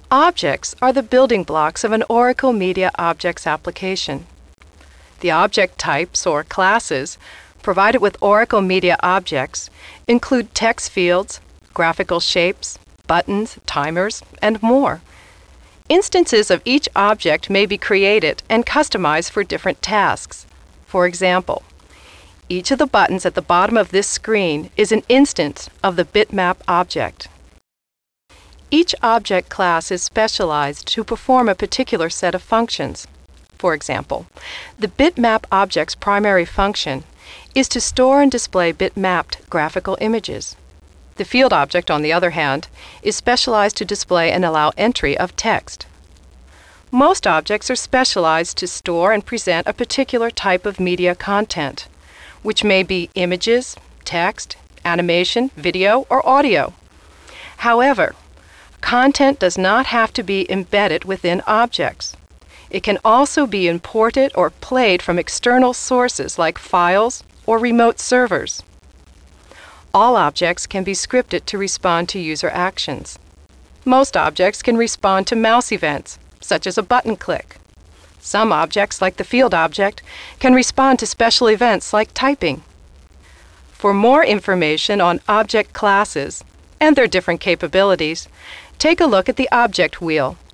Objects are the building blocks of an Oracle Media Objects application. The object types, or classes, provided with Oracle Media Objects include text fields, graphical shapes, buttons, timers, and more. Instances of each object may be created and customized for different tasks. For example, each of the buttons at the bottom of this screen is an instance of the bitmap object. Each object class is specialized to perform a particular set of functions. For example, the bitmap object's primary function is to store and display bitmapped graphical images. The field object, on the other hand, is specialized to display and allow entry of text. Most objects are specialized to store and present a particular type of media content, which may be images, text, animation, video, or audio. However, content does not have to be embedded within objects. It can also be imported or played from external sources like files or remote servers. All objects can be scripted to respond to user actions. Most objects can respond to mouse events, such as a button click. Some objects, like the field object, can respond to special events like typing. For more information on object classes and their different capabilities, take a look at the object wheel